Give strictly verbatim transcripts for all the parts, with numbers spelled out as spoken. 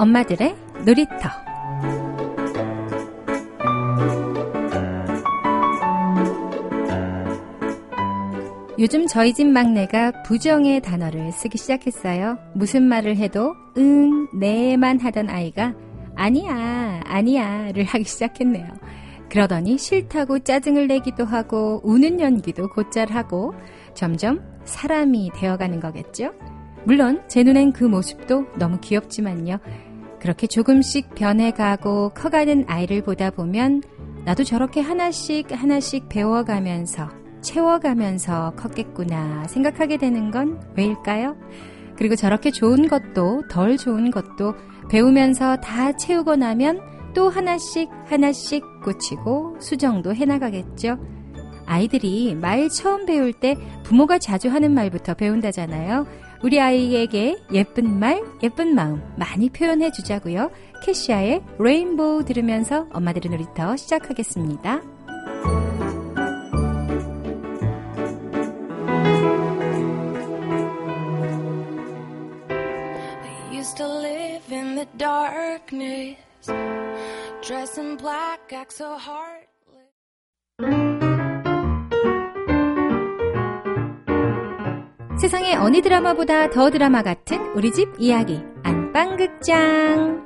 엄마들의 놀이터. 요즘 저희 집 막내가 부정의 단어를 쓰기 시작했어요. 무슨 말을 해도 응, 네만 하던 아이가 아니야, 아니야를 하기 시작했네요. 그러더니 싫다고 짜증을 내기도 하고 우는 연기도 곧잘 하고 점점 사람이 되어가는 거겠죠? 물론 제 눈엔 그 모습도 너무 귀엽지만요. 그렇게 조금씩 변해가고 커가는 아이를 보다 보면 나도 저렇게 하나씩 하나씩 배워가면서 채워가면서 컸겠구나 생각하게 되는 건 왜일까요? 그리고 저렇게 좋은 것도 덜 좋은 것도 배우면서 다 채우고 나면 또 하나씩 하나씩 꽂히고 수정도 해나가겠죠. 아이들이 말 처음 배울 때 부모가 자주 하는 말부터 배운다잖아요. 우리 아이에게 예쁜 말, 예쁜 마음 많이 표현해 주자고요. 캐시아의 레인보우 들으면서 엄마들의 놀이터 시작하겠습니다. We used to live in the darkness, dress in black, act so heartless. 세상의 어느 드라마보다 더 드라마 같은 우리 집 이야기 안방극장.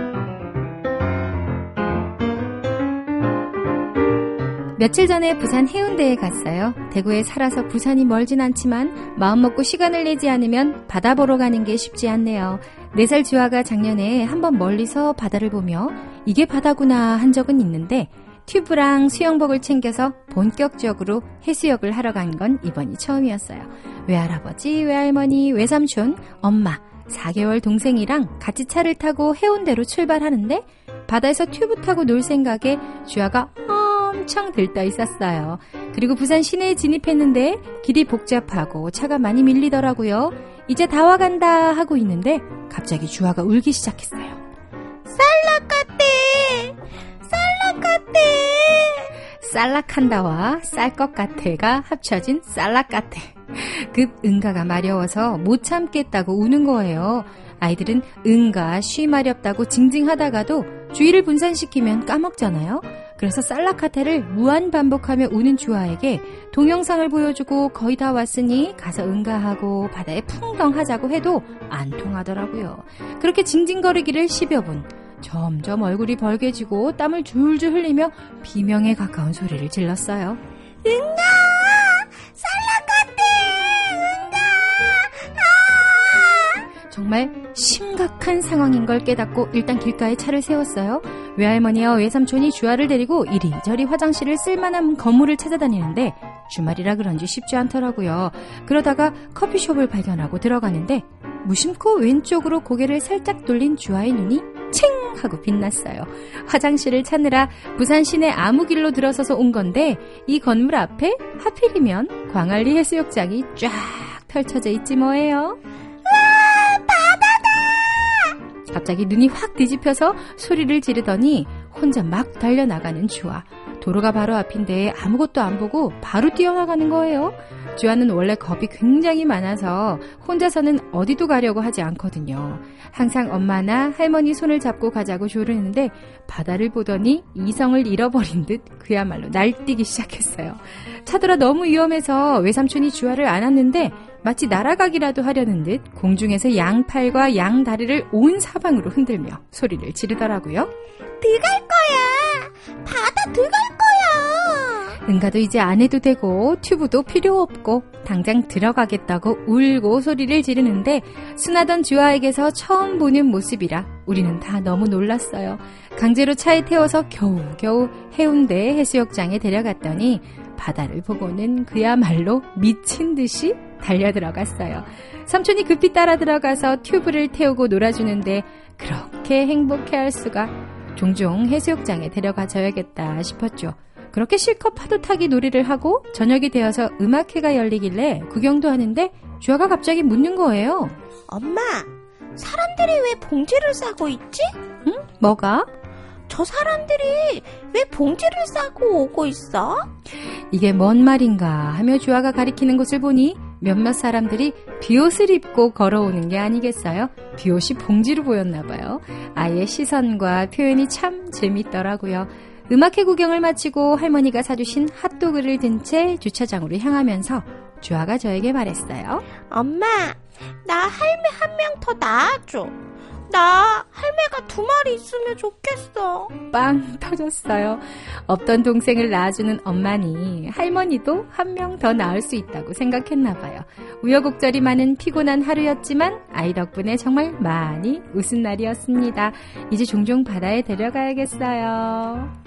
며칠 전에 부산 해운대에 갔어요. 대구에 살아서 부산이 멀진 않지만 마음 먹고 시간을 내지 않으면 바다 보러 가는 게 쉽지 않네요. 네 살 주아가 작년에 한번 멀리서 바다를 보며 이게 바다구나 한 적은 있는데 튜브랑 수영복을 챙겨서 본격적으로 해수욕을 하러 간 건 이번이 처음이었어요. 외할아버지, 외할머니, 외삼촌, 엄마, 사 개월 동생이랑 같이 차를 타고 해운대로 출발하는데 바다에서 튜브 타고 놀 생각에 주아가 엄청 들떠 있었어요. 그리고 부산 시내에 진입했는데 길이 복잡하고 차가 많이 밀리더라고요. 이제 다 와간다 하고 있는데 갑자기 주아가 울기 시작했어요. 쌀락같대! 쌀락같대! 쌀락한다와 쌀 것 같애가 합쳐진 쌀락같애. 급 응가가 마려워서 못 참겠다고 우는 거예요. 아이들은 응가 쉬 마렵다고 징징하다가도 주의를 분산시키면 까먹잖아요. 그래서 쌀락카테를 무한 반복하며 우는 주아에게 동영상을 보여주고 거의 다 왔으니 가서 응가하고 바다에 풍덩하자고 해도 안 통하더라고요. 그렇게 징징거리기를 십여 분. 점점 얼굴이 벌개지고 땀을 줄줄 흘리며 비명에 가까운 소리를 질렀어요. 응가! 쌀락같대! 응가! 아! 정말 심각한 상황인 걸 깨닫고 일단 길가에 차를 세웠어요. 외할머니와 외삼촌이 주아를 데리고 이리저리 화장실을 쓸만한 건물을 찾아다니는데 주말이라 그런지 쉽지 않더라고요. 그러다가 커피숍을 발견하고 들어가는데 무심코 왼쪽으로 고개를 살짝 돌린 주아의 눈이 칭 하고 빛났어요. 화장실을 찾느라 부산 시내 아무 길로 들어서서 온 건데 이 건물 앞에 하필이면 광안리 해수욕장이 쫙 펼쳐져 있지 뭐예요. 와, 바다다! 갑자기 눈이 확 뒤집혀서 소리를 지르더니 혼자 막 달려나가는 주아. 도로가 바로 앞인데 아무것도 안 보고 바로 뛰어나가는 거예요. 주아는 원래 겁이 굉장히 많아서 혼자서는 어디도 가려고 하지 않거든요. 항상 엄마나 할머니 손을 잡고 가자고 조르는데 바다를 보더니 이성을 잃어버린 듯 그야말로 날뛰기 시작했어요. 차들아 너무 위험해서 외삼촌이 주아를 안았는데 마치 날아가기라도 하려는 듯 공중에서 양팔과 양다리를 온 사방으로 흔들며 소리를 지르더라고요. 들어갈 거야! 바다 들어갈 거야! 응가도 이제 안 해도 되고 튜브도 필요 없고 당장 들어가겠다고 울고 소리를 지르는데 순하던 주아에게서 처음 보는 모습이라 우리는 다 너무 놀랐어요. 강제로 차에 태워서 겨우겨우 해운대 해수욕장에 데려갔더니 바다를 보고는 그야말로 미친 듯이 달려들어갔어요. 삼촌이 급히 따라 들어가서 튜브를 태우고 놀아주는데 그렇게 행복해할 수가. 종종 해수욕장에 데려가줘야겠다 싶었죠. 그렇게 실컷 파도 타기 놀이를 하고 저녁이 되어서 음악회가 열리길래 구경도 하는데 주아가 갑자기 묻는 거예요. 엄마, 사람들이 왜 봉지를 싸고 있지? 응? 뭐가? 저 사람들이 왜 봉지를 싸고 오고 있어? 이게 뭔 말인가 하며 주아가 가리키는 곳을 보니 몇몇 사람들이 비옷을 입고 걸어오는 게 아니겠어요? 비옷이 봉지로 보였나 봐요. 아이의 시선과 표현이 참 재밌더라고요. 음악회 구경을 마치고 할머니가 사주신 핫도그를 든 채 주차장으로 향하면서 주아가 저에게 말했어요. 엄마, 나 할매 한 명 더 낳아줘. 나 할매가 두 마리 있으면 좋겠어. 빵 터졌어요. 없던 동생을 낳아주는 엄마니 할머니도 한 명 더 낳을 수 있다고 생각했나 봐요. 우여곡절이 많은 피곤한 하루였지만 아이 덕분에 정말 많이 웃은 날이었습니다. 이제 종종 바다에 데려가야겠어요.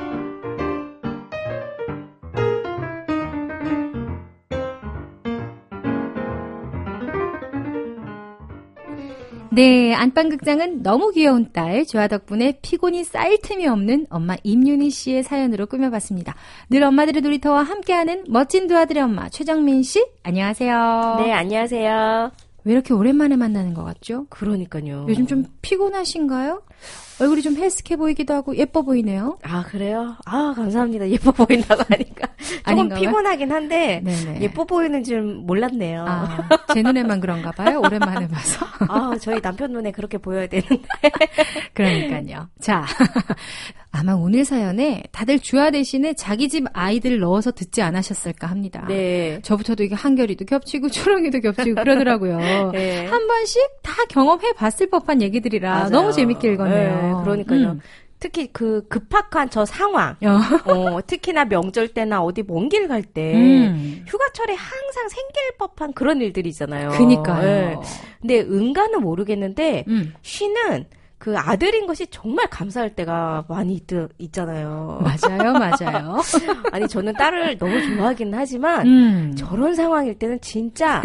네, 안방극장은 너무 귀여운 딸 주아 덕분에 피곤이 쌓일 틈이 없는 엄마 임윤희 씨의 사연으로 꾸며봤습니다. 늘 엄마들의 놀이터와 함께하는 멋진 두 아들의 엄마 최정민 씨, 안녕하세요. 네, 안녕하세요. 왜 이렇게 오랜만에 만나는 것 같죠? 그러니까요. 요즘 좀 피곤하신가요? 얼굴이 좀 헬스케 보이기도 하고 예뻐 보이네요. 아, 그래요? 아, 감사합니다. 예뻐 보인다고 하니까. 조금 아닌가요? 피곤하긴 한데 네네. 예뻐 보이는 줄 몰랐네요. 아, 제 눈에만 그런가 봐요. 오랜만에 봐서. 아, 저희 남편 눈에 그렇게 보여야 되는데. 그러니까요. 자, 아마 오늘 사연에 다들 주아 대신에 자기 집 아이들을 넣어서 듣지 않으셨을까 합니다. 네. 저부터도 이게 한결이도 겹치고 초롱이도 겹치고 그러더라고요. 네. 한 번씩 다 경험해 봤을 법한 얘기들이라 맞아요. 너무 재밌게 읽었네요. 네, 그러니까요. 음. 특히 그 급박한 저 상황, 어. 어, 특히나 명절 때나 어디 먼 길 갈 때 음. 휴가철에 항상 생길 법한 그런 일들이 있잖아요. 그니까요. 네. 근데 은가는 모르겠는데 음. 쉬는 그 아들인 것이 정말 감사할 때가 많이 있, 있잖아요. 맞아요, 맞아요. 아니 저는 딸을 너무 좋아하긴 하지만 음. 저런 상황일 때는 진짜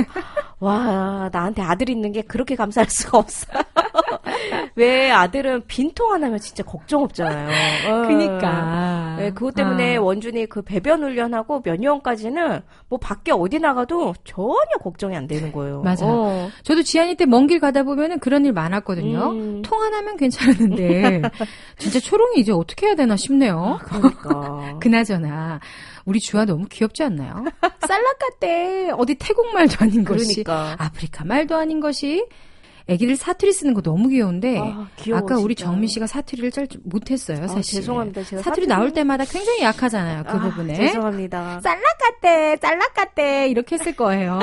와 나한테 아들 있는 게 그렇게 감사할 수가 없어. 왜 아들은 빈통 하나면 진짜 걱정 없잖아요. 어. 그니까. 네, 그것 때문에 아. 원준이 그 배변 훈련하고 면역까지는 뭐 밖에 어디 나가도 전혀 걱정이 안 되는 거예요. 맞아요. 어. 저도 지한이 때 먼 길 가다 보면은 그런 일 많았거든요. 음. 통 하나면 괜찮았는데 진짜 초롱이 이제 어떻게 해야 되나 싶네요. 아, 그러니까. 그나저나 우리 주아 너무 귀엽지 않나요? 쌀락 같대. 어디 태국 말도 아닌 것이, 그러니까. 아프리카 말도 아닌 것이. 애기들 사투리 쓰는 거 너무 귀여운데 아, 귀여워, 아까 우리 진짜. 정민 씨가 사투리를 잘 못했어요. 사실. 아, 죄송합니다. 제가 사투리 사투리- 나올 때마다 굉장히 약하잖아요. 그 아, 부분에. 죄송합니다. 쌀락 같대, 쌀락 같대 이렇게 했을 거예요.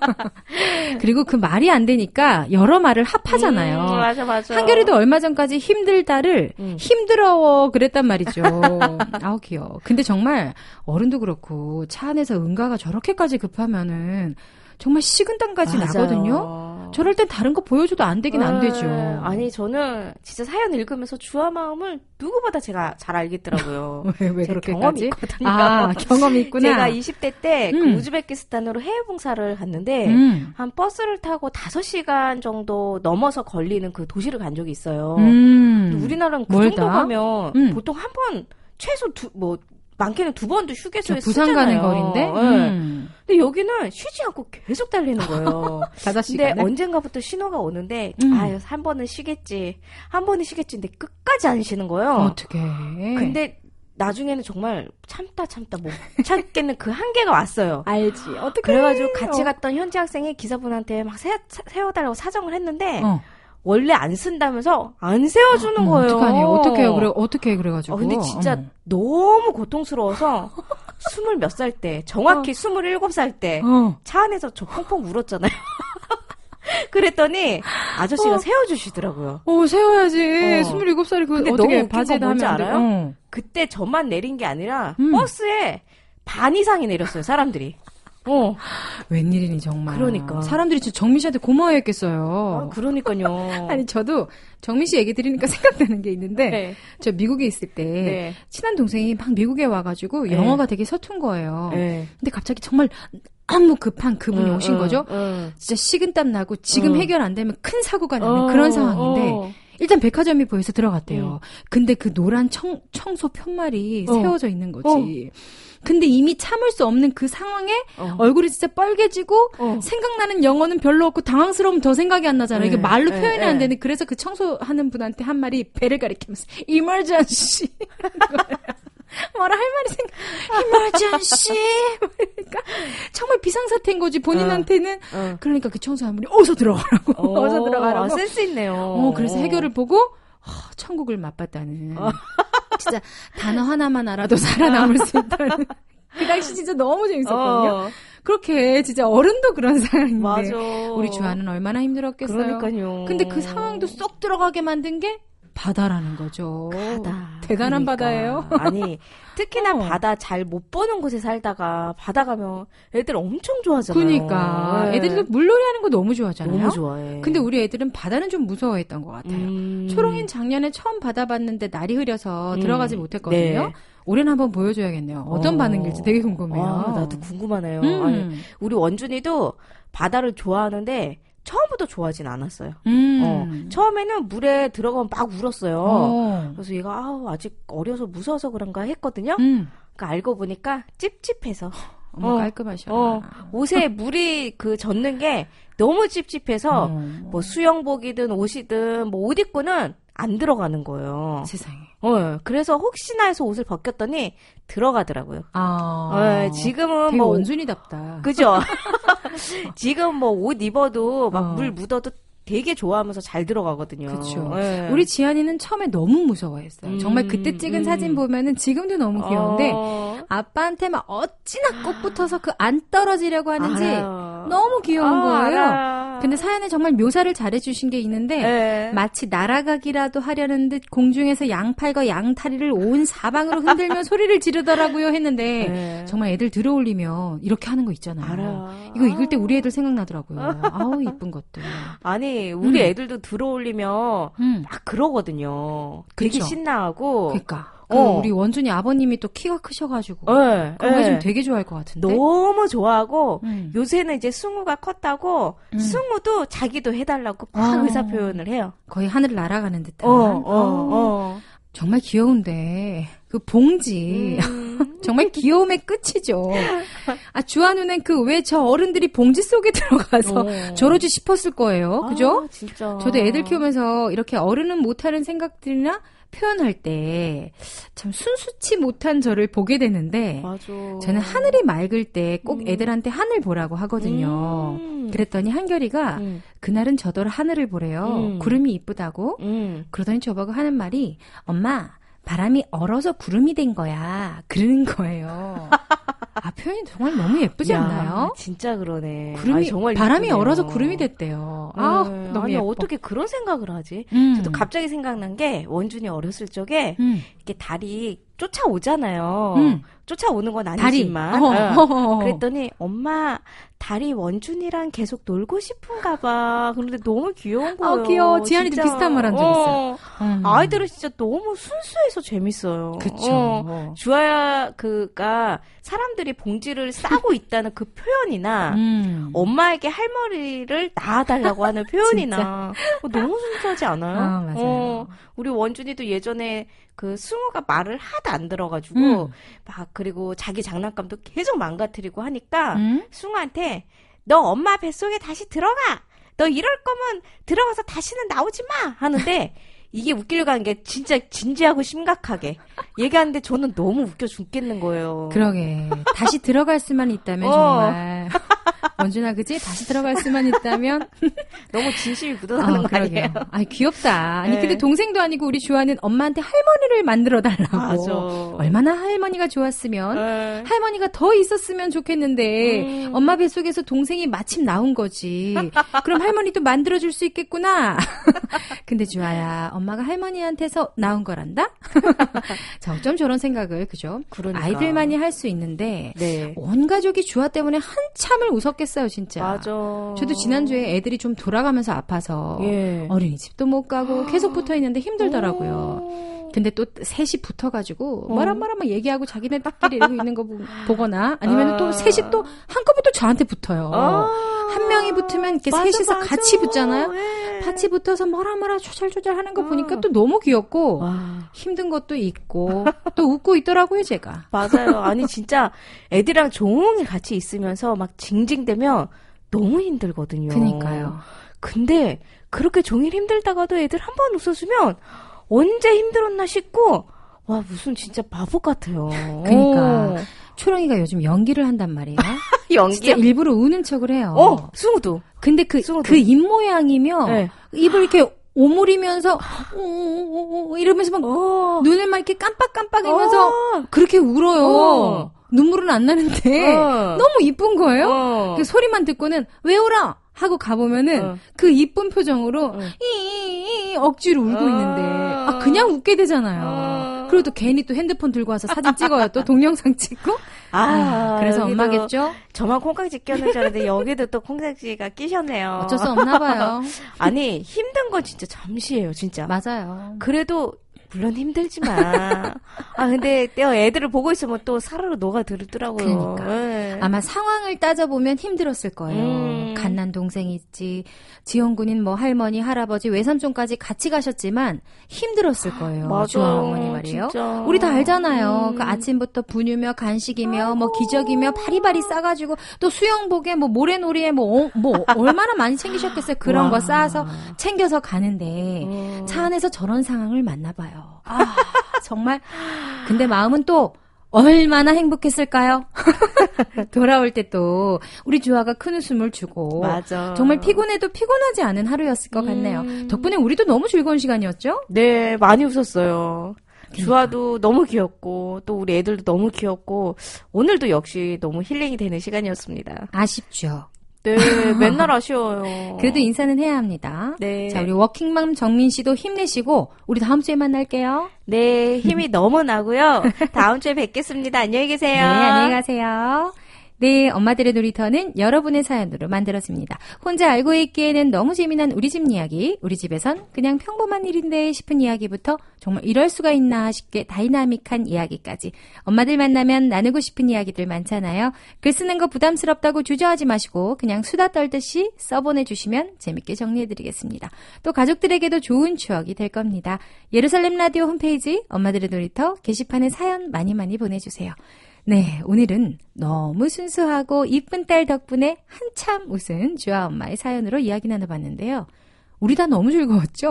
그리고 그 말이 안 되니까 여러 말을 합하잖아요. 음, 맞아, 맞아. 한결이도 얼마 전까지 힘들다를 음. 힘들어워 그랬단 말이죠. 아우 귀여워. 근데 정말 어른도 그렇고 차 안에서 응가가 저렇게까지 급하면은 정말 식은땀까지 맞아요. 나거든요. 저럴 땐 다른 거 보여줘도 안 되긴 안 네. 되죠. 아니 저는 진짜 사연 읽으면서 주아 마음을 누구보다 제가 잘 알겠더라고요. 왜, 왜 제 그렇게까지? 경험이 있거든요. 아, 경험이 있구나. 제가 이십 대 때 그 음. 우즈베키스탄으로 해외 봉사를 갔는데 음. 한 버스를 타고 다섯 시간 정도 넘어서 걸리는 그 도시를 간 적이 있어요. 음. 근데 우리나라는 그 멀다. 정도 가면 음. 보통 한 번 최소 두 뭐 많게는 두 번도 저 휴게소에 부산 쓰잖아요. 가는 거리인데? 네. 음. 근데 여기는 쉬지 않고 계속 달리는 거예요. 다섯 근데 시간을? 언젠가부터 신호가 오는데 음. 아유 한 번은 쉬겠지 한 번은 쉬겠지 근데 끝까지 안 쉬는 거예요. 어떡해. 근데 나중에는 정말 참다 참다 못 참겠는 그 한계가 왔어요. 알지. 어떡해. 그래가지고 같이 갔던 현지 학생이 기사분한테 막 세, 세워달라고 사정을 했는데 어. 원래 안 쓴다면서 안 세워주는 어머, 거예요. 어떡하니? 어떡해요? 그래, 어떡해, 그래가지고. 어, 근데 진짜 어머. 너무 고통스러워서 스물 몇 살 때 정확히 스물일곱 살 때 차 어. 안에서 저 펑펑 울었잖아요. 그랬더니 아저씨가 어. 세워주시더라고요. 어, 세워야지. 어. 스물일곱 살이 그, 근데 어떻게 너무 웃긴 바지에다 건 뭔지 하면 안 돼. 알아요? 어. 그때 저만 내린 게 아니라 음. 버스에 반 이상이 내렸어요, 사람들이. 어. 웬일이니, 정말. 그러니까. 사람들이 진짜 정민 씨한테 고마워했겠어요. 아, 그러니까요. 아니, 저도 정민 씨 얘기 들으니까 생각나는 게 있는데, 네. 저 미국에 있을 때, 네. 친한 동생이 막 미국에 와가지고 네. 영어가 되게 서툰 거예요. 네. 근데 갑자기 정말 너무 급한 그분이 응, 오신 응, 거죠? 응. 진짜 식은땀 나고 지금 응. 해결 안 되면 큰 사고가 나는 어, 그런 상황인데, 어. 일단 백화점이 보여서 들어갔대요. 응. 근데 그 노란 청, 청소 편말이 어. 세워져 있는 거지. 근데 이미 참을 수 없는 그 상황에 어. 얼굴이 진짜 빨개지고 어. 생각나는 영어는 별로 없고 당황스러우면 더 생각이 안 나잖아요. 네, 이게 말로 네, 표현이 네. 안 되는데 그래서 그 청소하는 분한테 한 말이 배를 가리키면서 emergency. 뭐라 할 말이 생각, 이머전시! 그러니까 정말 비상사태인 거지, 본인한테는. 어. 어. 그러니까 그 청소하물이 어서 들어가라고. 어. 어서 들어가라고. 아, 센스 있네요. 어, 그래서 해결을 보고, 어, 천국을 맛봤다는. 어. 진짜 단어 하나만 알아도 살아남을 수 있다는. 그 당시 진짜 너무 재밌었거든요. 어. 그렇게 진짜 어른도 그런 상황인데. 맞아. 우리 주아는 얼마나 힘들었겠어요. 그러니까요. 근데 그 상황도 쏙 들어가게 만든 게 바다라는 거죠. 바다. 대단한 그러니까. 바다예요. 아니, 특히나 어. 바다 잘 못 보는 곳에 살다가 바다 가면 애들 엄청 좋아하잖아요. 그러니까. 네. 애들도 물놀이 하는 거 너무 좋아하잖아요. 너무 좋아해. 근데 우리 애들은 바다는 좀 무서워했던 것 같아요. 음. 초롱이는 작년에 처음 바다 봤는데 날이 흐려서 음. 들어가지 못했거든요. 네. 올해는 한번 보여줘야겠네요. 어떤 어. 반응일지 되게 궁금해요. 아, 나도 궁금하네요. 음. 아니, 우리 원준이도 바다를 좋아하는데 처음부터 좋아하진 않았어요. 음. 어, 처음에는 물에 들어가면 막 울었어요. 어. 그래서 얘가 아우, 아직 어려서 무서워서 그런가 했거든요. 음. 그러니까 알고 보니까 찝찝해서. 어머, 어, 깔끔하셔. 어, 옷에 물이 그 젖는 게 너무 찝찝해서 어. 뭐 수영복이든 옷이든 뭐 옷 입고는 안 들어가는 거예요. 세상에. 어, 그래서 혹시나 해서 옷을 벗겼더니 들어가더라고요. 아. 어, 지금은 되게 뭐 원순이답다. 그죠? 지금 뭐 옷 입어도 막 물 어. 묻어도 되게 좋아하면서 잘 들어가거든요. 그렇죠. 네. 우리 지안이는 처음에 너무 무서워했어요. 음, 정말 그때 찍은 음. 사진 보면은 지금도 너무 귀여운데 어. 아빠한테 막 어찌나 꼭 붙어서 그 안 떨어지려고 하는지 알아요. 너무 귀여운 아, 거예요. 알아. 근데 사연에 정말 묘사를 잘해주신 게 있는데 네. 마치 날아가기라도 하려는 듯 공중에서 양팔과 양다리를 온 사방으로 흔들며 소리를 지르더라고요 했는데 네. 정말 애들 들어올리면 이렇게 하는 거 있잖아요. 알아. 이거 읽을 때 우리 애들 생각나더라고요. 아우 이쁜 것들. 아니 우리 음. 애들도 들어올리면 음. 막 그러거든요. 되게 그쵸. 신나하고. 그러니까 그 어. 우리 원준이 아버님이 또 키가 크셔가지고 네, 그거 네. 해주면 되게 좋아할 것 같은데. 너무 좋아하고 음. 요새는 이제 승우가 컸다고 음. 승우도 자기도 해달라고 막 어. 의사 표현을 해요. 거의 하늘을 날아가는 듯한. 어, 어, 어. 어. 정말 귀여운데 그 봉지 음. 정말 귀여움의 끝이죠. 아 주한우는 그 왜 저 어른들이 봉지 속에 들어가서 어. 저러지 싶었을 거예요. 그죠? 아, 진짜. 저도 애들 키우면서 이렇게 어른은 못하는 생각들이나 표현할 때 참 순수치 못한 저를 보게 되는데 맞아. 저는 하늘이 맑을 때 꼭 음. 애들한테 하늘 보라고 하거든요. 음. 그랬더니 한결이가 음. 그날은 저더러 하늘을 보래요. 음. 구름이 이쁘다고. 음. 그러더니 저보고 하는 말이 엄마 바람이 얼어서 구름이 된 거야. 그러는 거예요. 아 표현이 정말 너무 예쁘지 야, 않나요? 진짜 그러네. 구름이 아니, 정말 바람이 이쁘네요. 얼어서 구름이 됐대요. 아 음, 너무 아니 예뻐. 어떻게 그런 생각을 하지? 음. 저도 갑자기 생각난 게 원준이 어렸을 적에 음. 이렇게 달이 쫓아오잖아요. 음. 쫓아오는 건 다리. 아니지만. 어, 어. 어, 어. 그랬더니 엄마 달이 원준이랑 계속 놀고 싶은가 봐. 그런데 너무 귀여운 거예요. 아, 귀여워. 지안이도 진짜. 비슷한 말 한 적 있어요. 음. 아이들은 진짜 너무 순수해서 재밌어요. 그쵸. 어. 주아야 그가 사람들이 봉지를 싸고 있다는 그 표현이나 음. 엄마에게 할머니를 낳아달라고 하는 표현이나 어, 너무 순수하지 않아요? 아, 맞아요. 어, 우리 원준이도 예전에 그 승우가 말을 하도 안 들어가지고 음. 막 그리고 자기 장난감도 계속 망가뜨리고 하니까 음? 승우한테 너 엄마 뱃속에 다시 들어가. 너 이럴 거면 들어가서 다시는 나오지 마 하는데 이게 웃기려고 하는 게 진짜 진지하고 심각하게 얘기하는데 저는 너무 웃겨 죽겠는 거예요. 그러게. 다시 들어갈 수만 있다면 어. 정말. 원준아, 그지? 다시 들어갈 수만 있다면. 너무 진심이 묻어나는 어, 거 아니에요? 그러게요. 아니, 귀엽다. 아니, 네. 근데 동생도 아니고 우리 주아는 엄마한테 할머니를 만들어 달라고. 맞아. 얼마나 할머니가 좋았으면. 네. 할머니가 더 있었으면 좋겠는데 음. 엄마 뱃속에서 동생이 마침 나온 거지. 그럼 할머니도 만들어줄 수 있겠구나. 근데 주아야, 엄마가 할머니한테서 나온 거란다? 자, 어쩜 저런 생각을, 그죠? 그러니까. 아이들만이 할 수 있는데 네. 온 가족이 주아 때문에 한참을 웃었겠어요, 진짜. 맞아. 저도 지난주에 애들이 좀 돌아가면서 아파서 예. 어린이집도 못 가고 계속 붙어 있는데 힘들더라고요. 오. 근데 또 셋이 붙어가지고 어. 뭐라 뭐라 막 얘기하고 자기네들끼리 이러고 있는 거 보- 보거나 아니면 아. 또 셋이 또 한꺼번에 또 저한테 붙어요. 아. 한 명이 붙으면 이렇게 맞아, 셋이서 맞아. 같이 붙잖아요. 예. 같이 붙어서 뭐라 뭐라 조잘조잘 하는 거 아. 보니까 또 너무 귀엽고 와. 힘든 것도 있고 또 웃고 있더라고요, 제가. 맞아요. 아니 진짜 애들이랑 종일 같이 있으면서 막 징징대면 너무 힘들거든요. 그니까요. 근데 그렇게 종일 힘들다가도 애들 한 번 웃어주면 언제 힘들었나 싶고 와, 무슨 진짜 바보 같아요. 그러니까 초롱이가 요즘 연기를 한단 말이에요. 연기요? 진짜 일부러 우는 척을 해요. 어, 승우도. 근데 그, 그 입 모양이며 네. 입을 이렇게 오므리면서 오오오 이러면서 막 어. 눈을 막 이렇게 깜빡깜빡이면서 어. 그렇게 울어요. 어. 눈물은 안 나는데 어. 너무 이쁜 거예요. 어. 그 소리만 듣고는 왜 울어? 하고 가보면은 어. 그 이쁜 표정으로 어. 이, 이, 이 억지로 울고 어. 있는데 아 그냥 웃게 되잖아요. 어. 그리고 또 괜히 또 핸드폰 들고 와서 사진 찍어요. 또 동영상 찍고. 아, 아 그래서 엄마겠죠? 저만 콩깍지 꼈는 줄 알았는데 여기도 또 콩깍지가 끼셨네요. 어쩔 수 없나 봐요. 아니 힘든 건 진짜 잠시예요, 진짜. 맞아요. 그래도 물론 힘들지만 아 근데 애들을 보고 있으면 또 사르르 녹아들더라고요. 그러니까 네. 아마 상황을 따져보면 힘들었을 거예요. 음. 갓난 동생이 있지, 지원군인 뭐 할머니, 할아버지, 외삼촌까지 같이 가셨지만 힘들었을 거예요. 맞아. 주아 어머니 말이에요. 진짜. 우리 다 알잖아요. 음. 그 아침부터 분유며 간식이며 아이고. 뭐 기저귀며 바리바리 싸가지고 또 수영복에 뭐 모래놀이에 뭐, 어, 뭐 얼마나 많이 챙기셨겠어요. 그런 와. 거 싸서 챙겨서 가는데 음. 차 안에서 저런 상황을 만나봐요. 아, 정말. 근데 마음은 또 얼마나 행복했을까요? 돌아올 때 또 우리 주아가 큰 웃음을 주고 맞아. 정말 피곤해도 피곤하지 않은 하루였을 것 같네요. 음. 덕분에 우리도 너무 즐거운 시간이었죠? 네, 많이 웃었어요. 그러니까. 주아도 너무 귀엽고 또 우리 애들도 너무 귀엽고 오늘도 역시 너무 힐링이 되는 시간이었습니다. 아쉽죠. 네, 맨날 아쉬워요. 그래도 인사는 해야 합니다. 네. 자, 우리 워킹맘 정민 씨도 힘내시고 우리 다음 주에 만날게요. 네, 힘이 너무 나고요. 다음 주에 뵙겠습니다. 안녕히 계세요. 네, 안녕히 가세요. 네, 엄마들의 놀이터는 여러분의 사연으로 만들어집니다. 혼자 알고 있기에는 너무 재미난 우리 집 이야기, 우리 집에선 그냥 평범한 일인데 싶은 이야기부터 정말 이럴 수가 있나 싶게 다이나믹한 이야기까지 엄마들 만나면 나누고 싶은 이야기들 많잖아요. 글 쓰는 거 부담스럽다고 주저하지 마시고 그냥 수다 떨듯이 써보내주시면 재밌게 정리해드리겠습니다. 또 가족들에게도 좋은 추억이 될 겁니다. 예루살렘 라디오 홈페이지 엄마들의 놀이터 게시판에 사연 많이 많이 보내주세요. 네, 오늘은 너무 순수하고 이쁜 딸 덕분에 한참 웃은 주아 엄마의 사연으로 이야기 나눠봤는데요. 우리 다 너무 즐거웠죠?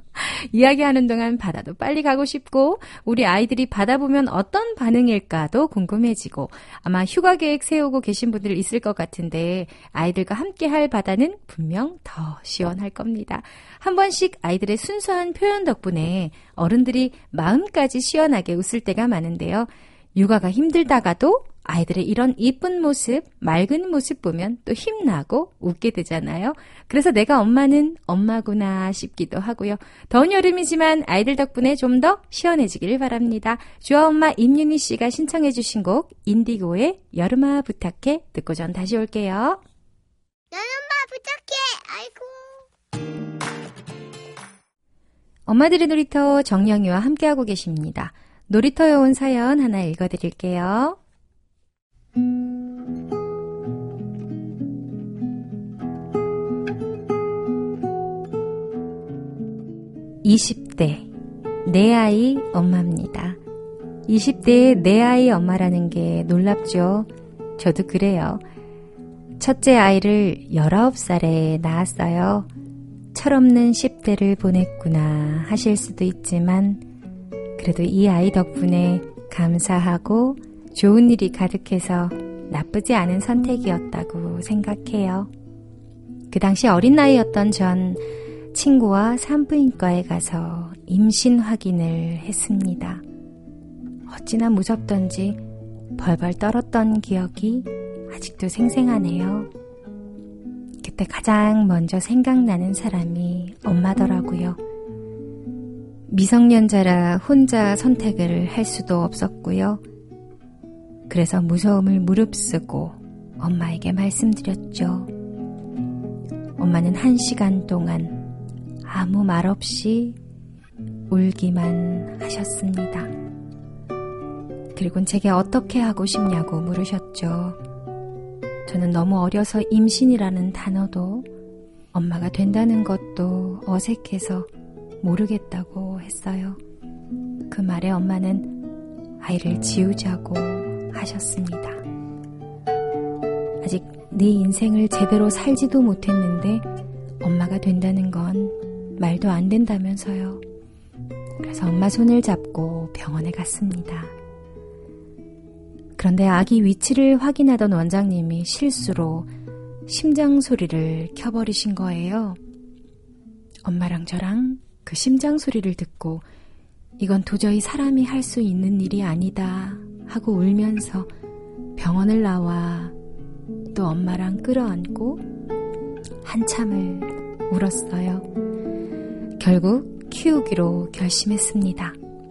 이야기하는 동안 바다도 빨리 가고 싶고 우리 아이들이 바다 보면 어떤 반응일까도 궁금해지고 아마 휴가 계획 세우고 계신 분들 있을 것 같은데 아이들과 함께 할 바다는 분명 더 시원할 겁니다. 한 번씩 아이들의 순수한 표현 덕분에 어른들이 마음까지 시원하게 웃을 때가 많은데요. 육아가 힘들다가도 아이들의 이런 이쁜 모습, 맑은 모습 보면 또 힘나고 웃게 되잖아요. 그래서 내가 엄마는 엄마구나 싶기도 하고요. 더운 여름이지만 아이들 덕분에 좀 더 시원해지길 바랍니다. 주아 엄마 임윤희 씨가 신청해 주신 곡 인디고의 여름아 부탁해 듣고 전 다시 올게요. 여름아 부탁해. 아이고. 엄마들의 놀이터 정영이와 함께하고 계십니다. 놀이터에 온 사연 하나 읽어드릴게요. 이십 대 내 아이 엄마입니다. 이십 대의 내 아이 엄마라는 게 놀랍죠. 저도 그래요. 첫째 아이를 열아홉 살에 낳았어요. 철없는 십 대를 보냈구나 하실 수도 있지만 그래도 이 아이 덕분에 감사하고 좋은 일이 가득해서 나쁘지 않은 선택이었다고 생각해요. 그 당시 어린 나이였던 전 친구와 산부인과에 가서 임신 확인을 했습니다. 어찌나 무섭던지 벌벌 떨었던 기억이 아직도 생생하네요. 그때 가장 먼저 생각나는 사람이 엄마더라고요. 미성년자라 혼자 선택을 할 수도 없었고요. 그래서 무서움을 무릅쓰고 엄마에게 말씀드렸죠. 엄마는 한 시간 동안 아무 말 없이 울기만 하셨습니다. 그리고는 제게 어떻게 하고 싶냐고 물으셨죠. 저는 너무 어려서 임신이라는 단어도 엄마가 된다는 것도 어색해서 모르겠다고 했어요. 그 말에 엄마는 아이를 지우자고 하셨습니다. 아직 네 인생을 제대로 살지도 못했는데 엄마가 된다는 건 말도 안 된다면서요. 그래서 엄마 손을 잡고 병원에 갔습니다. 그런데 아기 위치를 확인하던 원장님이 실수로 심장 소리를 켜버리신 거예요. 엄마랑 저랑 그 심장 소리를 듣고 이건 도저히 사람이 할 수 있는 일이 아니다 하고 울면서 병원을 나와 또 엄마랑 끌어안고 한참을 울었어요. 결국 키우기로 결심했습니다.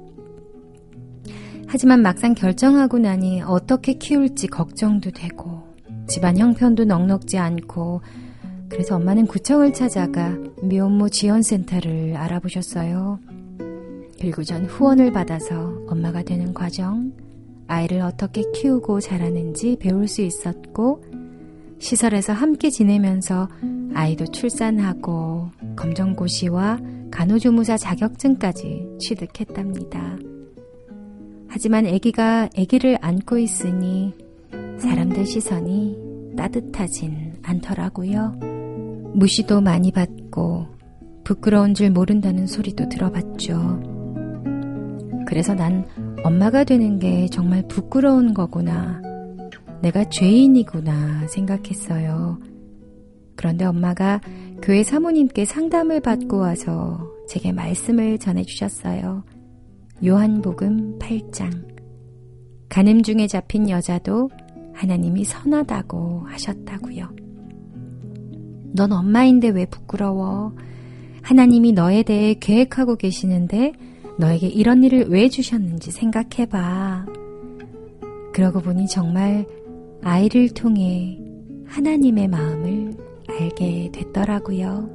하지만 막상 결정하고 나니 어떻게 키울지 걱정도 되고 집안 형편도 넉넉지 않고 그래서 엄마는 구청을 찾아가 미혼모 지원센터를 알아보셨어요. 그리고 전 후원을 받아서 엄마가 되는 과정, 아이를 어떻게 키우고 자라는지 배울 수 있었고 시설에서 함께 지내면서 아이도 출산하고 검정고시와 간호조무사 자격증까지 취득했답니다. 하지만 아기가 아기를 안고 있으니 사람들 시선이 따뜻하진 않더라고요. 무시도 많이 받고 부끄러운 줄 모른다는 소리도 들어봤죠. 그래서 난 엄마가 되는 게 정말 부끄러운 거구나, 내가 죄인이구나 생각했어요. 그런데 엄마가 교회 사모님께 상담을 받고 와서 제게 말씀을 전해주셨어요. 요한복음 팔 장. 간음 중에 잡힌 여자도 하나님이 선하다고 하셨다고요. 넌 엄마인데 왜 부끄러워? 하나님이 너에 대해 계획하고 계시는데 너에게 이런 일을 왜 주셨는지 생각해봐. 그러고 보니 정말 아이를 통해 하나님의 마음을 알게 됐더라고요.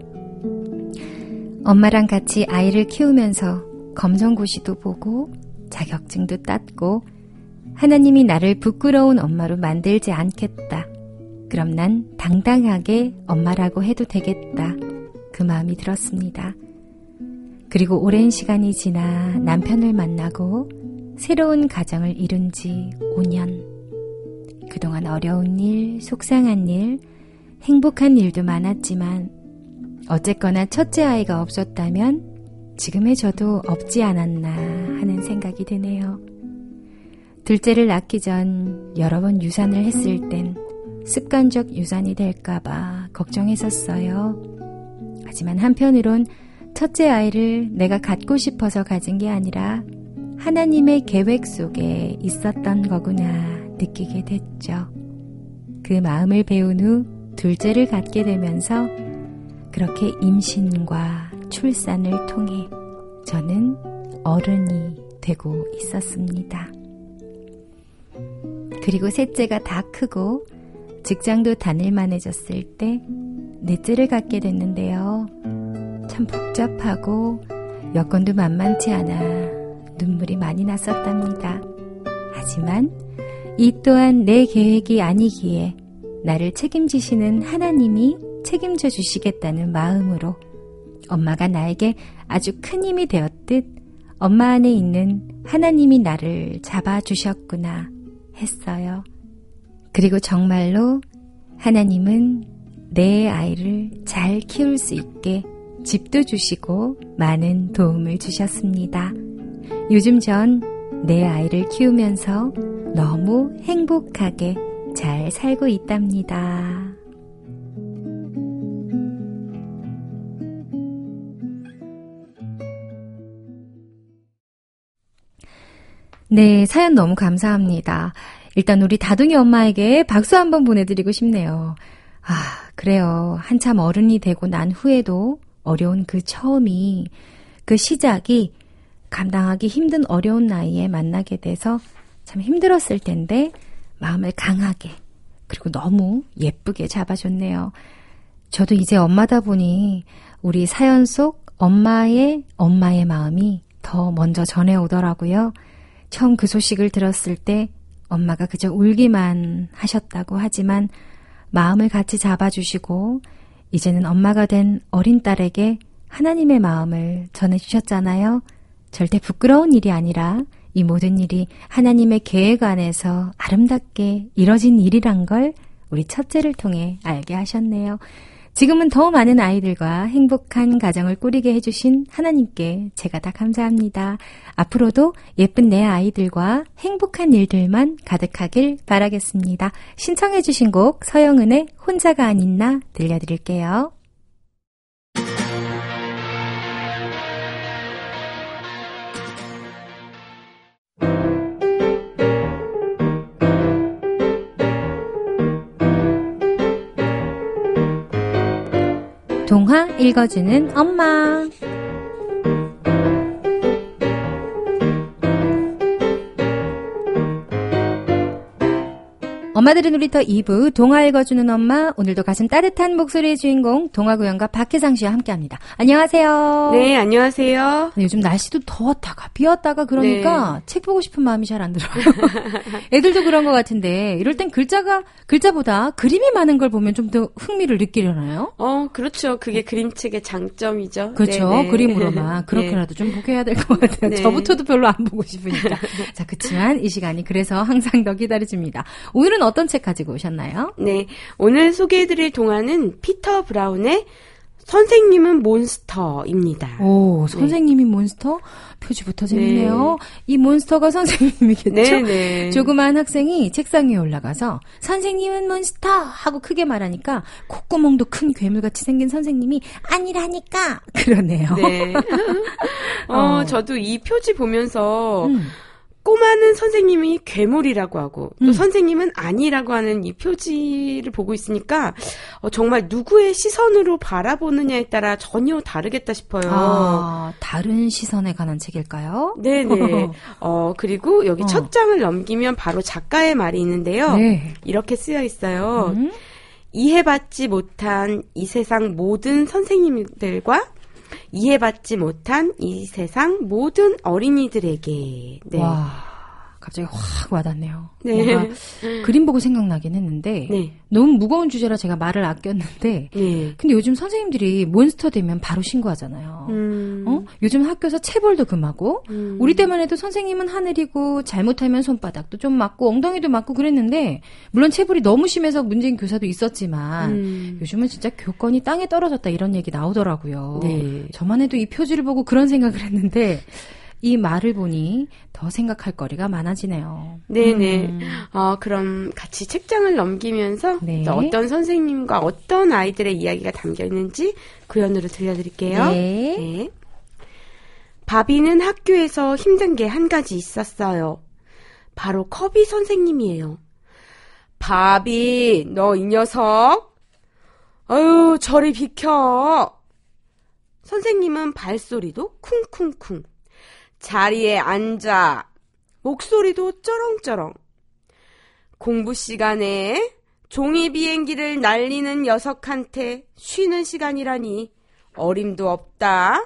엄마랑 같이 아이를 키우면서 검정고시도 보고 자격증도 땄고 하나님이 나를 부끄러운 엄마로 만들지 않겠다. 그럼 난 당당하게 엄마라고 해도 되겠다. 그 마음이 들었습니다. 그리고 오랜 시간이 지나 남편을 만나고 새로운 가정을 이룬 지 오 년. 그동안 어려운 일, 속상한 일, 행복한 일도 많았지만 어쨌거나 첫째 아이가 없었다면 지금의 저도 없지 않았나 하는 생각이 드네요. 둘째를 낳기 전 여러 번 유산을 했을 땐 습관적 유산이 될까봐 걱정했었어요. 하지만 한편으론 첫째 아이를 내가 갖고 싶어서 가진 게 아니라 하나님의 계획 속에 있었던 거구나 느끼게 됐죠. 그 마음을 배운 후 둘째를 갖게 되면서 그렇게 임신과 출산을 통해 저는 어른이 되고 있었습니다. 그리고 셋째가 다 크고 직장도 다닐만해졌을 때 넷째를 갖게 됐는데요. 참 복잡하고 여건도 만만치 않아 눈물이 많이 났었답니다. 하지만 이 또한 내 계획이 아니기에 나를 책임지시는 하나님이 책임져 주시겠다는 마음으로 엄마가 나에게 아주 큰 힘이 되었듯 엄마 안에 있는 하나님이 나를 잡아주셨구나 했어요. 그리고 정말로 하나님은 내 아이를 잘 키울 수 있게 집도 주시고 많은 도움을 주셨습니다. 요즘 전 내 아이를 키우면서 너무 행복하게 잘 살고 있답니다. 네, 사연 너무 감사합니다. 일단 우리 다둥이 엄마에게 박수 한번 보내드리고 싶네요. 아, 그래요. 한참 어른이 되고 난 후에도 어려운 그 처음이, 그 시작이 감당하기 힘든 어려운 나이에 만나게 돼서 참 힘들었을 텐데 마음을 강하게 그리고 너무 예쁘게 잡아줬네요. 저도 이제 엄마다 보니 우리 사연 속 엄마의 엄마의 마음이 더 먼저 전해오더라고요. 처음 그 소식을 들었을 때 엄마가 그저 울기만 하셨다고 하지만 마음을 같이 잡아주시고 이제는 엄마가 된 어린 딸에게 하나님의 마음을 전해주셨잖아요. 절대 부끄러운 일이 아니라 이 모든 일이 하나님의 계획 안에서 아름답게 이뤄진 일이란 걸 우리 첫째를 통해 알게 하셨네요. 지금은 더 많은 아이들과 행복한 가정을 꾸리게 해주신 하나님께 제가 다 감사합니다. 앞으로도 예쁜 내 아이들과 행복한 일들만 가득하길 바라겠습니다. 신청해 주신 곡 서영은의 혼자가 아닌 나 들려드릴게요. 동화 읽어주는 엄마. 엄마들의 놀이터 이 부 동화 읽어주는 엄마. 오늘도 가슴 따뜻한 목소리의 주인공 동화구연가 박혜상 씨와 함께합니다. 안녕하세요. 네, 안녕하세요. 요즘 날씨도 더웠다가 비왔다가 그러니까 네. 책 보고 싶은 마음이 잘 안 들어요. 애들도 그런 것 같은데 이럴 땐 글자가 글자보다 그림이 많은 걸 보면 좀 더 흥미를 느끼려나요? 어, 그렇죠. 그게 그림책의 장점이죠. 그렇죠. 네네. 그림으로만 그렇게라도 네. 좀 보게 해야 될 것 같아요. 네. 저부터도 별로 안 보고 싶으니까. 자, 그렇지만 이 시간이 그래서 항상 더 기다려집니다. 오늘은 어떤 책 가지고 오셨나요? 네, 오늘 소개해드릴 동화는 피터 브라운의 선생님은 몬스터입니다. 오, 선생님이 네. 몬스터? 표지부터 재밌네요. 네. 이 몬스터가 선생님이겠죠? 네, 네. 조그마한 학생이 책상 위에 올라가서 선생님은 몬스터! 하고 크게 말하니까 콧구멍도 큰 괴물같이 생긴 선생님이 아니라니까! 그러네요. 네. 어, 어, 저도 이 표지 보면서 음. 꼬마는 선생님이 괴물이라고 하고 또 음. 선생님은 아니라고 하는 이 표지를 보고 있으니까 어, 정말 누구의 시선으로 바라보느냐에 따라 전혀 다르겠다 싶어요. 아, 다른 시선에 관한 책일까요? 네네. 어, 그리고 여기 어. 첫 장을 넘기면 바로 작가의 말이 있는데요. 네. 이렇게 쓰여 있어요. 음? 이해받지 못한 이 세상 모든 선생님들과 이해받지 못한 이 세상 모든 어린이들에게. 네. 와, 갑자기 확 와닿네요. 네. 뭔가 그림 보고 생각나긴 했는데 네. 너무 무거운 주제라 제가 말을 아꼈는데 네. 근데 요즘 선생님들이 몬스터 되면 바로 신고하잖아요. 음. 어? 요즘 학교에서 체벌도 금하고 음. 우리 때만 해도 선생님은 하늘이고 잘못하면 손바닥도 좀 맞고 엉덩이도 맞고 그랬는데 물론 체벌이 너무 심해서 문제인 교사도 있었지만 음. 요즘은 진짜 교권이 땅에 떨어졌다 이런 얘기 나오더라고요. 네. 저만 해도 이 표지를 보고 그런 생각을 했는데 이 말을 보니 더 생각할 거리가 많아지네요. 네네. 음. 어, 그럼 같이 책장을 넘기면서 네. 어떤 선생님과 어떤 아이들의 이야기가 담겨 있는지 구연으로 들려드릴게요. 네. 네. 바비는 학교에서 힘든 게 한 가지 있었어요. 바로 커비 선생님이에요. 바비, 너 이 녀석? 아유, 저리 비켜. 선생님은 발소리도 쿵쿵쿵. 자리에 앉아. 목소리도 쩌렁쩌렁. 공부 시간에 종이 비행기를 날리는 녀석한테 쉬는 시간이라니 어림도 없다.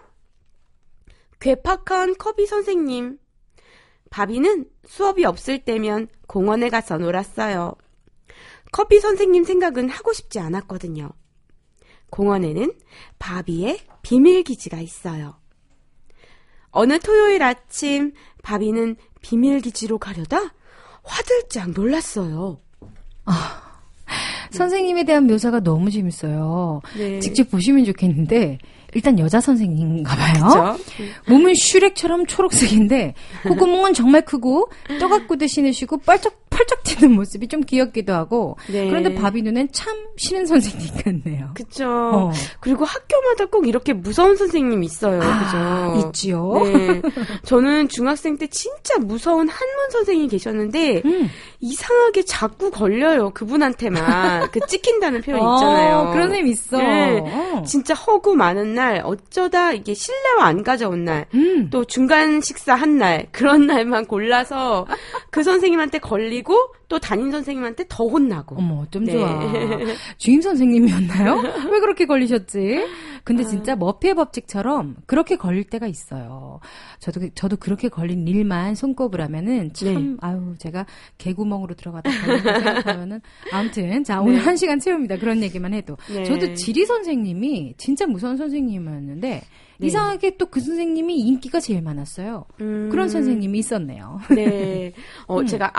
괴팍한 커비 선생님. 바비는 수업이 없을 때면 공원에 가서 놀았어요. 커비 선생님 생각은 하고 싶지 않았거든요. 공원에는 바비의 비밀기지가 있어요. 어느 토요일 아침 바비는 비밀기지로 가려다 화들짝 놀랐어요. 아, 선생님에 대한 묘사가 너무 재밌어요. 네. 직접 보시면 좋겠는데 일단 여자 선생님인가 봐요. 그쵸? 몸은 슈렉처럼 초록색인데 콧구멍은 정말 크고 떠갖고 신으시고 뻘쩍 펄쩍 튀는 모습이 좀 귀엽기도 하고 네. 그런데 바비 눈엔 참 쉬는 선생님 같네요. 그쵸. 어. 그리고 학교마다 꼭 이렇게 무서운 선생님 있어요. 아, 그죠? 있지요. 네. 저는 중학생 때 진짜 무서운 한문 선생님이 계셨는데 음. 이상하게 자꾸 걸려요. 그분한테만. 그 찍힌다는 표현 있잖아요. 어, 그런 셈 있어. 네. 어. 진짜 허구 많은 날 어쩌다 이게 실내화 안 가져온 날 음. 또 중간 식사 한 날 그런 날만 골라서 그 선생님한테 걸리고 또 담임 선생님한테 더 혼나고. 어머, 좀 좋아. 네. 주임 선생님이었나요? 왜 그렇게 걸리셨지? 근데 진짜 머피의 법칙처럼 그렇게 걸릴 때가 있어요. 저도 저도 그렇게 걸린 일만 손꼽으라면은 참 네. 아유 제가 개구멍으로 들어가다 걸린 거 생각하면은 아무튼 자 오늘 네. 한 시간 채웁니다. 그런 얘기만 해도 네. 저도 지리 선생님이 진짜 무서운 선생님이었는데. 네. 이상하게 또 그 선생님이 인기가 제일 많았어요. 음. 그런 선생님이 있었네요. 네. 어, 음. 제가 앞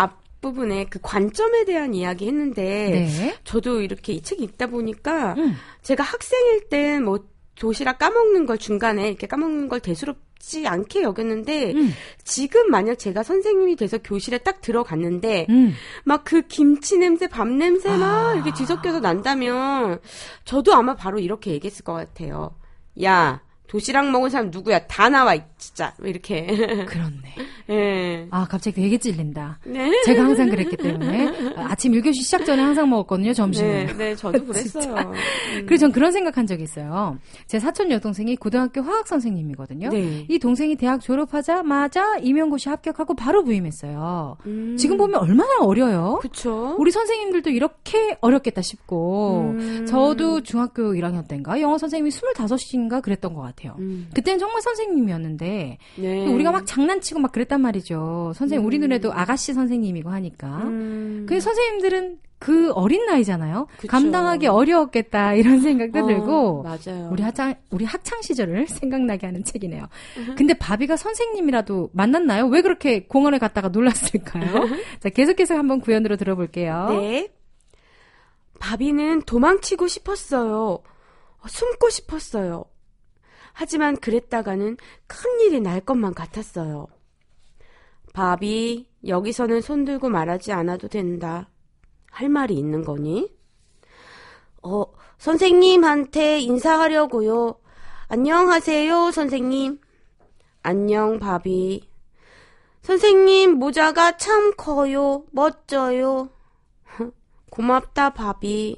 앞부분에 그 관점에 대한 이야기 했는데 네. 저도 이렇게 이 책 읽다 보니까 음. 제가 학생일 땐 뭐 도시락 까먹는 걸 중간에 이렇게 까먹는 걸 대수롭지 않게 여겼는데 음. 지금 만약 제가 선생님이 돼서 교실에 딱 들어갔는데 음. 막 그 김치 냄새, 밥 냄새 막 아. 이렇게 뒤섞여서 난다면 저도 아마 바로 이렇게 얘기했을 것 같아요. 야, 도시락 먹은 사람 누구야? 다 나와, 진짜. 이렇게. 그렇네. 예. 아, 갑자기 되게 찔린다. 네. 제가 항상 그랬기 때문에 아침 일 교시 시작 전에 항상 먹었거든요, 점심을. 네, 네, 저도 그랬어요. 음. 그래서 전 그런 생각한 적이 있어요. 제 사촌 여동생이 고등학교 화학 선생님이거든요. 네. 이 동생이 대학 졸업하자마자 임용고시 합격하고 바로 부임했어요. 음. 지금 보면 얼마나 어려요? 그쵸. 우리 선생님들도 이렇게 어렵겠다 싶고 음. 저도 중학교 일 학년 때인가 영어 선생님이 스물다섯인가 그랬던 것 같아요. 음. 그때는 정말 선생님이었는데 네. 우리가 막 장난치고 막 그랬단 말이죠. 선생님 음. 우리 눈에도 아가씨 선생님이고 하니까. 음. 그 선생님들은 그 어린 나이잖아요. 그쵸. 감당하기 어려웠겠다 이런 생각도 어, 들고 맞아요. 우리 학창 우리 학창 시절을 생각나게 하는 책이네요. 근데 바비가 선생님이라도 만났나요? 왜 그렇게 공원에 갔다가 놀랐을까요? 자, 계속해서 한번 구연으로 들어볼게요. 네. 바비는 도망치고 싶었어요. 숨고 싶었어요. 하지만 그랬다가는 큰일이 날 것만 같았어요. 바비, 여기서는 손들고 말하지 않아도 된다. 할 말이 있는 거니? 어, 선생님한테 인사하려고요. 안녕하세요, 선생님. 안녕, 바비. 선생님, 모자가 참 커요. 멋져요. 고맙다, 바비.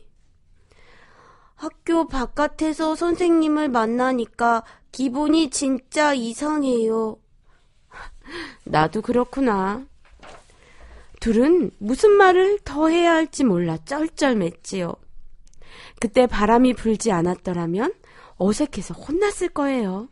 학교 바깥에서 선생님을 만나니까 기분이 진짜 이상해요. 나도 그렇구나. 둘은 무슨 말을 더 해야 할지 몰라 쩔쩔맸지요. 그때 바람이 불지 않았더라면 어색해서 혼났을 거예요.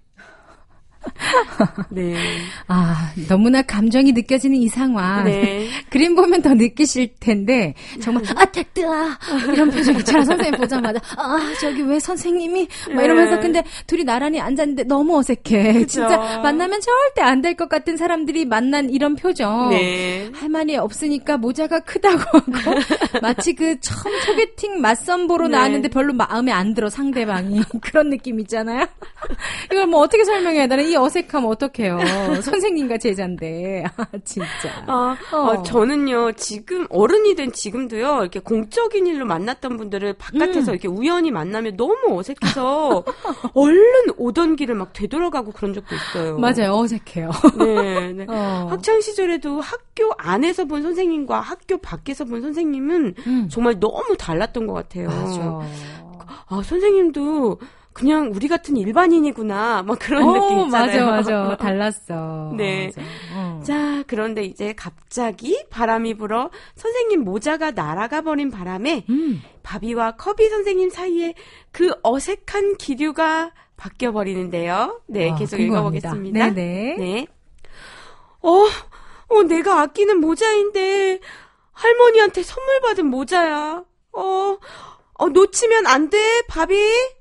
네. 아, 너무나 감정이 느껴지는 이 상황. 네. 그림 보면 더 느끼실 텐데, 정말, 아, 택트아! 이런 표정이 있잖아. 선생님 보자마자, 아, 저기 왜 선생님이? 막 이러면서, 네. 근데 둘이 나란히 앉았는데 너무 어색해. 그쵸. 진짜 만나면 절대 안 될 것 같은 사람들이 만난 이런 표정. 네. 할 말이 없으니까 모자가 크다고 하고, 마치 그 처음 소개팅 맞선 보러 네. 나왔는데 별로 마음에 안 들어, 상대방이. 그런 느낌 있잖아요. 이걸 뭐 어떻게 설명해야 되나? 이 어색함 어떡해요. 선생님과 제자인데. 아, 진짜. 아, 어. 어, 저는요, 지금, 어른이 된 지금도요, 이렇게 공적인 일로 만났던 분들을 바깥에서 음. 이렇게 우연히 만나면 너무 어색해서, 얼른 오던 길을 막 되돌아가고 그런 적도 있어요. 맞아요. 어색해요. 네, 네. 어. 학창시절에도 학교 안에서 본 선생님과 학교 밖에서 본 선생님은 음. 정말 너무 달랐던 것 같아요. 맞아. 아, 선생님도 그냥 우리 같은 일반인이구나. 막 그런 어, 느낌 있잖아요. 맞아, 맞아. 달랐어. 네. 맞아. 어. 자, 그런데 이제 갑자기 바람이 불어 선생님 모자가 날아가 버린 바람에 음. 바비와 커비 선생님 사이에 그 어색한 기류가 바뀌어 버리는데요. 네, 아, 계속 궁금합니다. 읽어보겠습니다. 네네. 네. 어, 어, 내가 아끼는 모자인데 할머니한테 선물 받은 모자야. 어, 어, 놓치면 안 돼, 바비.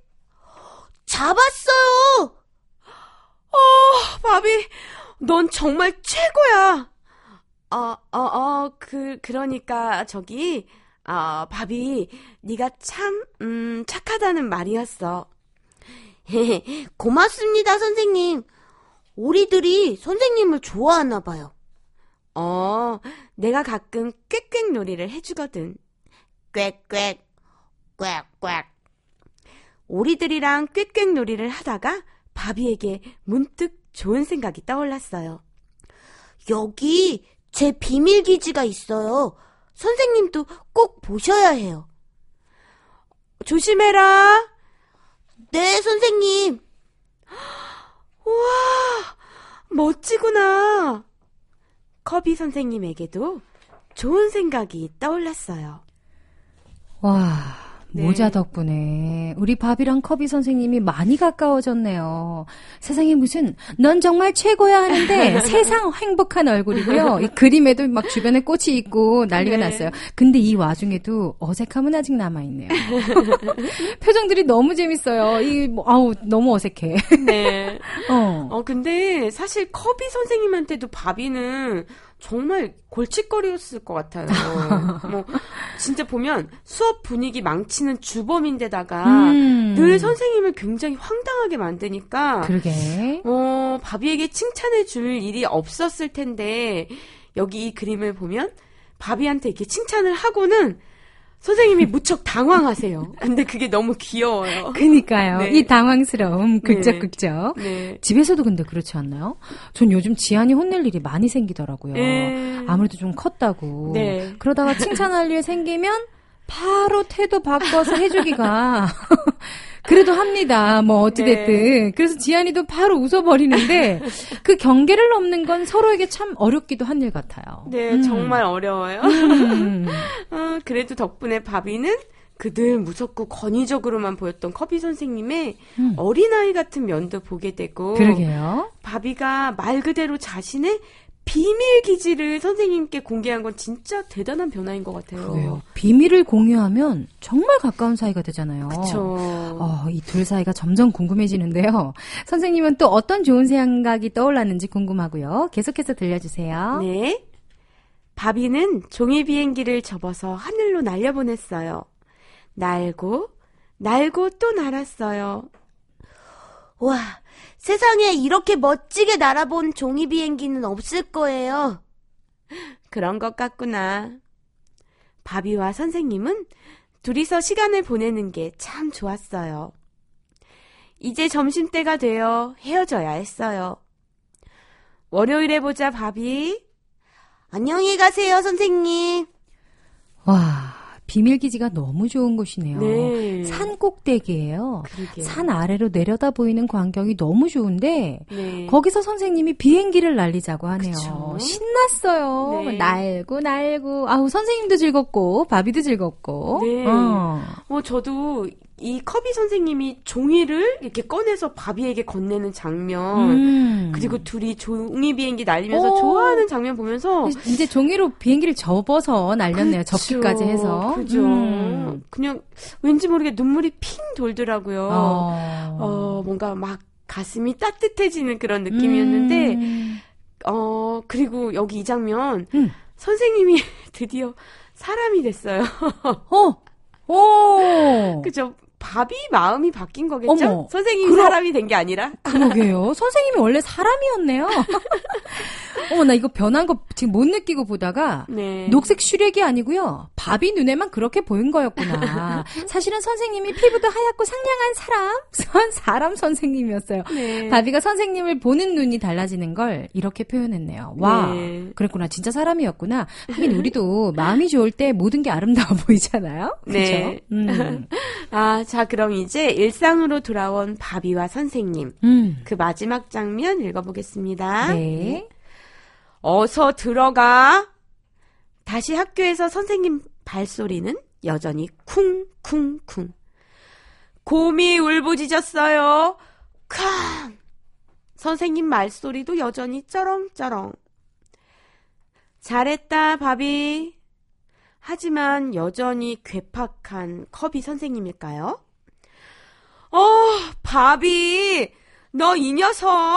잡았어요! 어, 바비, 넌 정말 최고야. 어, 어, 어, 그, 그러니까, 저기, 어, 바비, 네가 참, 음, 착하다는 말이었어. 고맙습니다, 선생님. 오리들이 선생님을 좋아하나 봐요. 어, 내가 가끔 꽥꽥 놀이를 해주거든. 꽥꽥, 꽥꽥. 오리들이랑 꽥꽥 놀이를 하다가 바비에게 문득 좋은 생각이 떠올랐어요. 여기 제 비밀 기지가 있어요. 선생님도 꼭 보셔야 해요. 조심해라. 네, 선생님. 우와, 멋지구나. 커비 선생님에게도 좋은 생각이 떠올랐어요. 와, 네. 모자 덕분에 우리 바비랑 커비 선생님이 많이 가까워졌네요. 세상에 무슨 넌 정말 최고야 하는데 세상 행복한 얼굴이고요. 이 그림에도 막 주변에 꽃이 있고 난리가 네. 났어요. 근데 이 와중에도 어색함은 아직 남아있네요. 표정들이 너무 재밌어요. 이 뭐, 아우 너무 어색해. 네. 어. 어, 근데 사실 커비 선생님한테도 바비는 정말 골칫거리였을 것 같아요. 뭐 진짜 보면 수업 분위기 망치는 주범인데다가 음. 늘 선생님을 굉장히 황당하게 만드니까 그러게. 어, 바비에게 칭찬해 줄 일이 없었을 텐데 여기 이 그림을 보면 바비한테 이렇게 칭찬을 하고는 선생님이 무척 당황하세요. 근데 그게 너무 귀여워요. 그니까요. 네. 이 당황스러움, 극적극적. 네. 집에서도 근데 그렇지 않나요? 전 요즘 지안이 혼낼 일이 많이 생기더라고요. 네. 아무래도 좀 컸다고. 네. 그러다가 칭찬할 일 생기면 바로 태도 바꿔서 해주기가 그래도 합니다. 뭐 어찌됐든. 네. 그래서 지안이도 바로 웃어버리는데 그 경계를 넘는 건 서로에게 참 어렵기도 한 일 같아요. 네, 음. 정말 어려워요. 음. 어, 그래도 덕분에 바비는 그들 무섭고 권위적으로만 보였던 커비 선생님의 음. 어린아이 같은 면도 보게 되고 그러게요. 바비가 말 그대로 자신의 비밀 기지를 선생님께 공개한 건 진짜 대단한 변화인 것 같아요. 그래요. 비밀을 공유하면 정말 가까운 사이가 되잖아요. 그쵸. 어, 이 둘 사이가 점점 궁금해지는데요. 선생님은 또 어떤 좋은 생각이 떠올랐는지 궁금하고요. 계속해서 들려주세요. 네. 바비는 종이 비행기를 접어서 하늘로 날려보냈어요. 날고, 날고 또 날았어요. 와, 세상에 이렇게 멋지게 날아본 종이 비행기는 없을 거예요. 그런 것 같구나. 바비와 선생님은 둘이서 시간을 보내는 게 참 좋았어요. 이제 점심때가 되어 헤어져야 했어요. 월요일에 보자, 바비. 안녕히 가세요, 선생님. 와, 비밀기지가 너무 좋은 곳이네요. 네. 산 꼭대기예요. 그러게요. 산 아래로 내려다 보이는 광경이 너무 좋은데 네. 거기서 선생님이 비행기를 날리자고 하네요. 그쵸. 신났어요. 네. 날고 날고. 아우 선생님도 즐겁고 바비도 즐겁고. 네. 어. 어, 저도 이 커비 선생님이 종이를 이렇게 꺼내서 바비에게 건네는 장면, 음. 그리고 둘이 종이 비행기 날리면서 오. 좋아하는 장면 보면서 이제 종이로 비행기를 접어서 날렸네요. 그쵸. 접기까지 해서. 그죠. 음. 그냥 왠지 모르게 눈물이 핑 돌더라고요. 어. 어, 뭔가 막 가슴이 따뜻해지는 그런 느낌이었는데, 음. 어, 그리고 여기 이 장면, 음. 선생님이 드디어 사람이 됐어요. 어. 오. 그죠? 바비 마음이 바뀐 거겠죠? 어머. 선생님이 그러- 사람이 된 게 아니라? 그러게요. 선생님이 원래 사람이었네요. 어머, 나 이거 변한 거 지금 못 느끼고 보다가 네. 녹색 슈렉이 아니고요. 바비 눈에만 그렇게 보인 거였구나. 사실은 선생님이 피부도 하얗고 상냥한 사람, 선 사람 선생님이었어요. 네. 바비가 선생님을 보는 눈이 달라지는 걸 이렇게 표현했네요. 와, 네. 그랬구나. 진짜 사람이었구나. 하긴 우리도 마음이 좋을 때 모든 게 아름다워 보이잖아요. 그렇죠? 네. 음. 아, 자, 그럼 이제 일상으로 돌아온 바비와 선생님. 음. 그 마지막 장면 읽어보겠습니다. 네. 어서 들어가. 다시 학교에서 선생님 발소리는 여전히 쿵쿵쿵. 곰이 울부짖었어요. 쾅. 선생님 말소리도 여전히 쩌렁쩌렁. 잘했다, 바비. 하지만 여전히 괴팍한 커비 선생님일까요? 어, 바비, 너 이 녀석?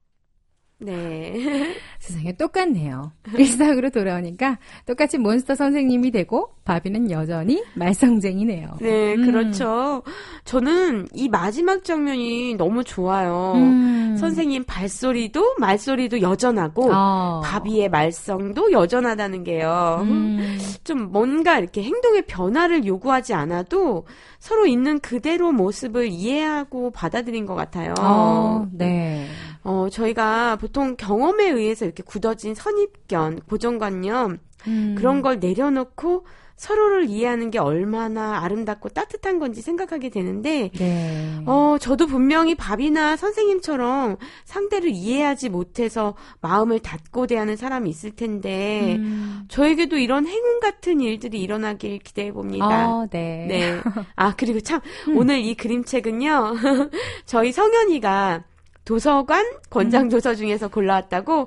네. 세상에 똑같네요. 일상으로 돌아오니까 똑같이 몬스터 선생님이 되고 바비는 여전히 말썽쟁이네요. 네, 음. 그렇죠. 저는 이 마지막 장면이 너무 좋아요. 음. 선생님 발소리도 말소리도 여전하고 어. 바비의 말썽도 여전하다는 게요. 음. 좀 뭔가 이렇게 행동의 변화를 요구하지 않아도 서로 있는 그대로 모습을 이해하고 받아들인 것 같아요. 어, 네. 어, 저희가 보통 경험에 의해서 이렇게 굳어진 선입견, 고정관념, 음. 그런 걸 내려놓고 서로를 이해하는 게 얼마나 아름답고 따뜻한 건지 생각하게 되는데, 네. 어, 저도 분명히 바비나 선생님처럼 상대를 이해하지 못해서 마음을 닫고 대하는 사람이 있을 텐데, 음. 저에게도 이런 행운 같은 일들이 일어나길 기대해 봅니다. 어, 네. 네. 아, 그리고 참, 음. 오늘 이 그림책은요, 저희 성현이가 도서관 권장 도서 중에서 골라왔다고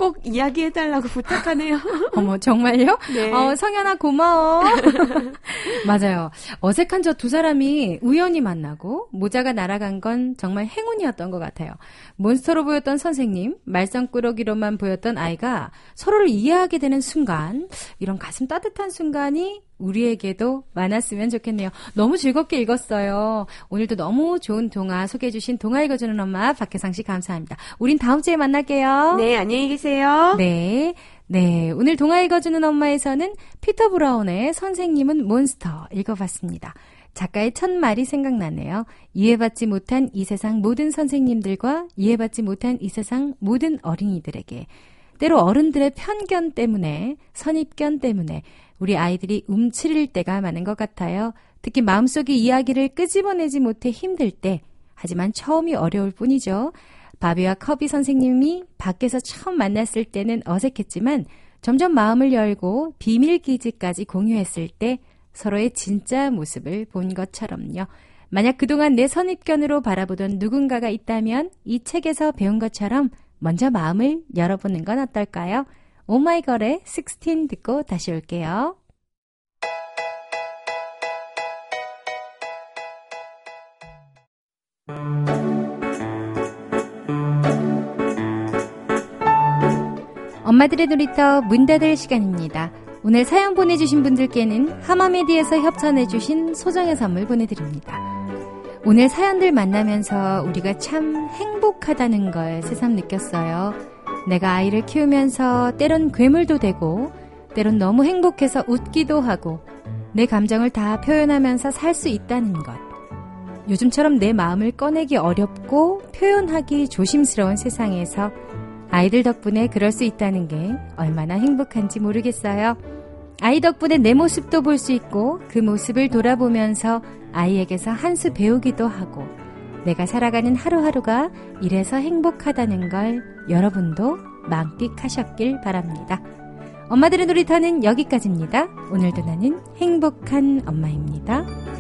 꼭 이야기해달라고 부탁하네요. 어머, 정말요? 네. 어, 성현아, 고마워. 맞아요. 어색한 저 두 사람이 우연히 만나고 모자가 날아간 건 정말 행운이었던 것 같아요. 몬스터로 보였던 선생님, 말썽꾸러기로만 보였던 아이가 서로를 이해하게 되는 순간, 이런 가슴 따뜻한 순간이 우리에게도 많았으면 좋겠네요. 너무 즐겁게 읽었어요. 오늘도 너무 좋은 동화 소개해주신 동화 읽어주는 엄마 박혜상 씨 감사합니다. 우린 다음 주에 만날게요. 네, 안녕히 계세요. 네. 네, 오늘 동화 읽어주는 엄마에서는 피터 브라운의 선생님은 몬스터 읽어봤습니다. 작가의 첫 말이 생각나네요. 이해받지 못한 이 세상 모든 선생님들과 이해받지 못한 이 세상 모든 어린이들에게, 때로 어른들의 편견 때문에, 선입견 때문에 우리 아이들이 움츠릴 때가 많은 것 같아요. 특히 마음속의 이야기를 끄집어내지 못해 힘들 때, 하지만 처음이 어려울 뿐이죠. 바비와 커비 선생님이 밖에서 처음 만났을 때는 어색했지만 점점 마음을 열고 비밀기지까지 공유했을 때 서로의 진짜 모습을 본 것처럼요. 만약 그동안 내 선입견으로 바라보던 누군가가 있다면 이 책에서 배운 것처럼 먼저 마음을 열어보는 건 어떨까요? 오마이걸의 십육 듣고 다시 올게요. 엄마들의 놀이터 문 닫을 시간입니다. 오늘 사연 보내주신 분들께는 하마메디에서 협찬해주신 소정의 선물 보내드립니다. 오늘 사연들 만나면서 우리가 참 행복하다는 걸 새삼 느꼈어요. 내가 아이를 키우면서 때론 괴물도 되고 때론 너무 행복해서 웃기도 하고 내 감정을 다 표현하면서 살 수 있다는 것. 요즘처럼 내 마음을 꺼내기 어렵고 표현하기 조심스러운 세상에서 아이들 덕분에 그럴 수 있다는 게 얼마나 행복한지 모르겠어요. 아이 덕분에 내 모습도 볼 수 있고 그 모습을 돌아보면서 아이에게서 한 수 배우기도 하고 내가 살아가는 하루하루가 이래서 행복하다는 걸 여러분도 만끽하셨길 바랍니다. 엄마들의 놀이터는 여기까지입니다. 오늘도 나는 행복한 엄마입니다.